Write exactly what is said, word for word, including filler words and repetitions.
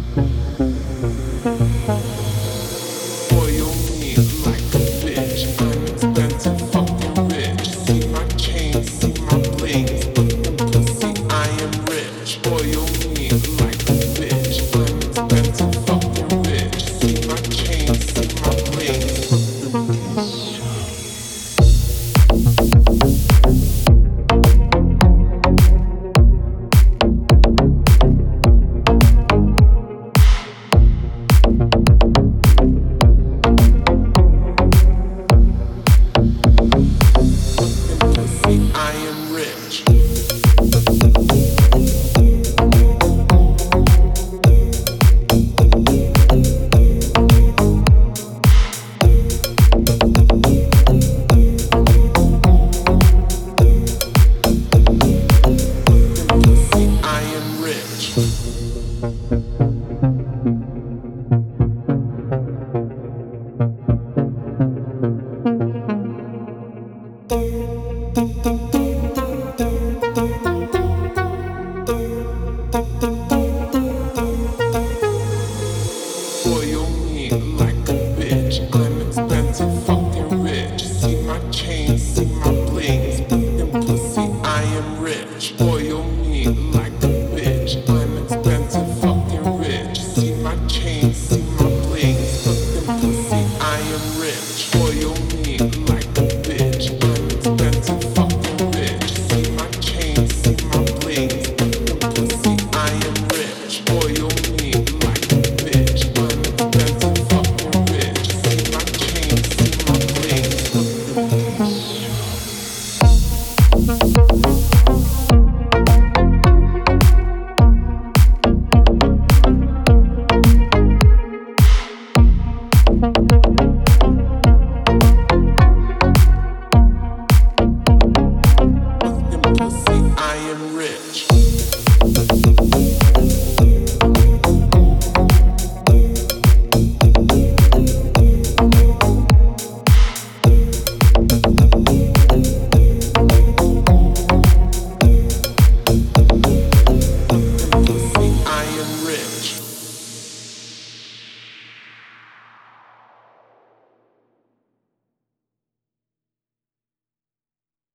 Spoil me like a bitch. I'm expensive, fucking rich. See my chain, see my bling. Look at pussy, I am rich. Spoil me like a bitch. I'm expensive, fucking rich. See my chain, see my bling. Look at this. I am rich. I am rich.